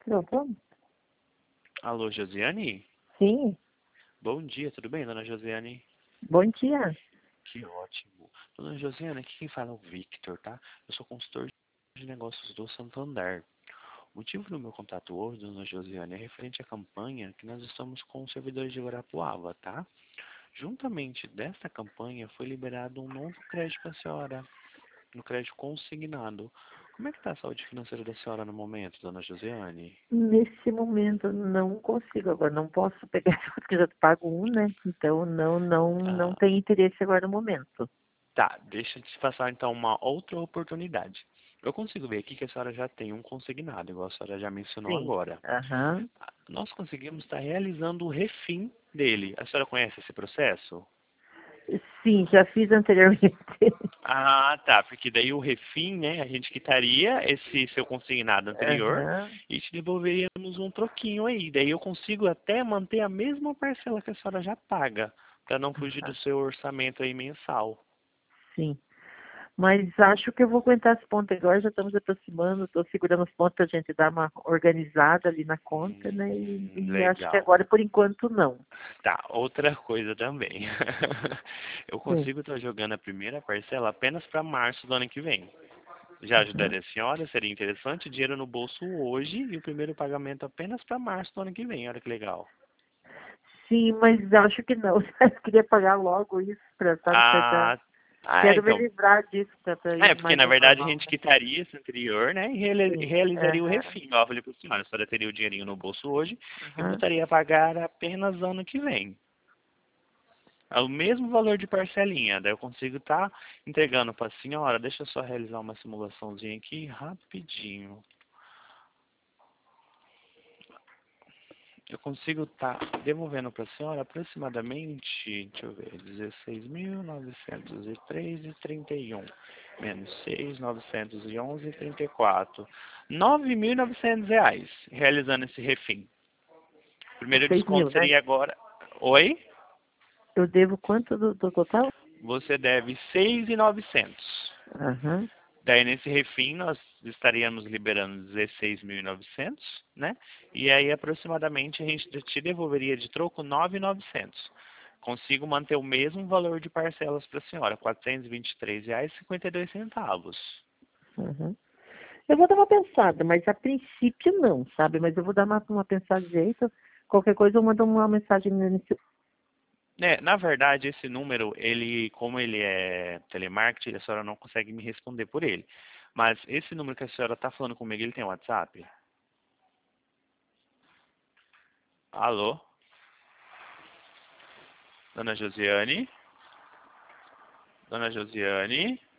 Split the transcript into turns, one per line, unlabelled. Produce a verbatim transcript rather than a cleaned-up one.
Pronto?
Alô, Josiane?
Sim.
Bom dia, tudo bem, dona Josiane?
Bom dia.
Que ótimo. Dona Josiane, aqui quem fala é o Victor, tá? Eu sou consultor de negócios do Santander. O motivo do meu contato hoje, dona Josiane, é referente à campanha que nós estamos com os servidores de Guarapuava, tá? Juntamente desta campanha foi liberado um novo crédito para a senhora, um crédito consignado. Como é que está a saúde financeira da senhora no momento, dona Josiane?
Nesse momento não consigo agora, não posso pegar porque já pago um, né? Então não, não, não
Ah,
tem interesse agora no momento.
Tá, deixa eu te passar então uma outra oportunidade. Eu consigo ver aqui que a senhora já tem um consignado, igual a senhora já mencionou
Sim.
agora.
Aham.
Nós conseguimos estar realizando o refim dele. A senhora conhece esse processo?
Sim, já fiz anteriormente.
Ah, tá, porque daí o refim, né, a gente quitaria esse seu consignado anterior
Aham.
e te devolveríamos um troquinho aí. Daí eu consigo até manter a mesma parcela que a senhora já paga, para não fugir do
Aham.
seu orçamento aí mensal.
Sim. Mas acho que eu vou aguentar esse ponto agora, já estamos aproximando, estou segurando os pontos para a gente dar uma organizada ali na conta, né? E,
Hum,
e acho que
legal.
agora, por enquanto, não.
Tá, outra coisa também. Eu
Sim.
consigo estar jogando a primeira parcela apenas para março do ano que vem. Já
Aham.
ajudaria a senhora? Seria interessante? Dinheiro no bolso hoje e o primeiro pagamento apenas para março do ano que vem. Olha que legal.
Sim, mas acho que não. Eu queria pagar logo isso para, sabe, pra, pra-
Ah, ah,
quero me
então.
livrar disso para ir
É, porque
mais
na
ao
verdade a
normal,
gente
né?
quitaria esse anterior, né? E reali-
Sim.
realizaria o
Aham.
refim. Ó, eu falei para a senhora, a senhora teria o dinheirinho no bolso hoje e
Aham.
voltaria a pagar apenas ano que vem. É o mesmo valor de parcelinha. Daí eu consigo estar entregando para a senhora. Deixa eu só realizar uma simulaçãozinha aqui rapidinho. Eu consigo estar devolvendo para a senhora aproximadamente, deixa eu ver, dezesseis mil novecentos e três e trinta e um menos seis mil novecentos e onze e trinta e quatro. nove mil e novecentos reais realizando esse refim. O primeiro
Seis
desconto
mil, né?
seria agora. Oi?
Eu devo quanto do, do total?
Você deve seis mil e novecentos.
Aham.
Daí nesse refim nós estaríamos liberando dezesseis mil e novecentos, né? E aí aproximadamente a gente te devolveria de troco nove mil e novecentos. Consigo manter o mesmo valor de parcelas para a senhora, quatrocentos e vinte e três reais e cinquenta e dois centavos.
Aham. Eu vou dar uma pensada, mas a princípio não, sabe? Mas eu vou dar uma, uma pensada de jeito. Qualquer coisa eu mando uma mensagem nesse.
É, na verdade, esse número, ele, como ele é telemarketing, a senhora não consegue me responder por ele. Mas esse número que a senhora está falando comigo, ele tem WhatsApp? Alô? Dona Josiane? Dona Josiane?